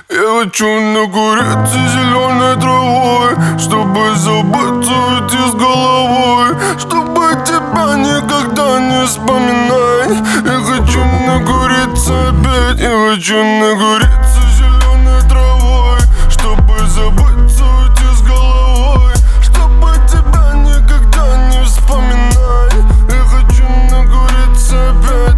Я хочу нагореться зеленой травой, чтобы забыться уйти с головой, чтобы тебя никогда не вспоминать. Я хочу нагореться опять, я хочу нагореться зеленой травой, чтобы забыться уйти с головой, чтобы тебя никогда не вспоминать. Я хочу нагореться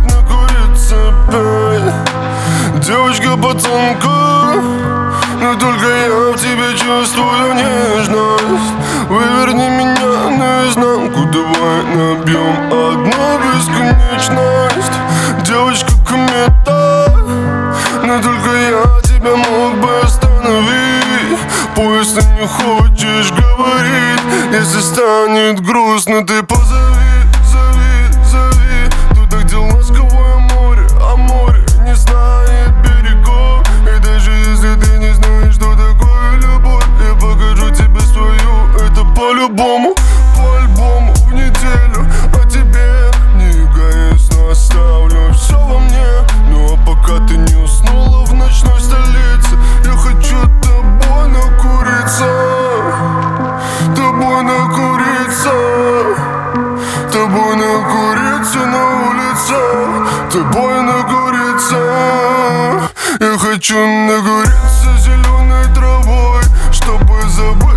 опять. Девочка, пацанка, но только я в тебе чувствую нежность. Выверни меня наизнанку, давай набьем одну бесконечность. Девочка, комета, но только я тебя мог бы остановить. Пусть ты не хочешь говорить, если станет грустно, ты позови, зови. Туда, где ласковое море, а море не знает берегов. И даже если ты не знаешь, что такое любовь, я покажу тебе свою, это по-любому, по-альбому в неделю. А тебе не эгоистно оставлю все во мне. Ну а пока ты не уснула в ночной столице, я хочу тобой накуриться, тобой накуриться, тобой накуриться на улице, тобой накуриться. Я хочу нагореться зеленой травой, чтобы забыть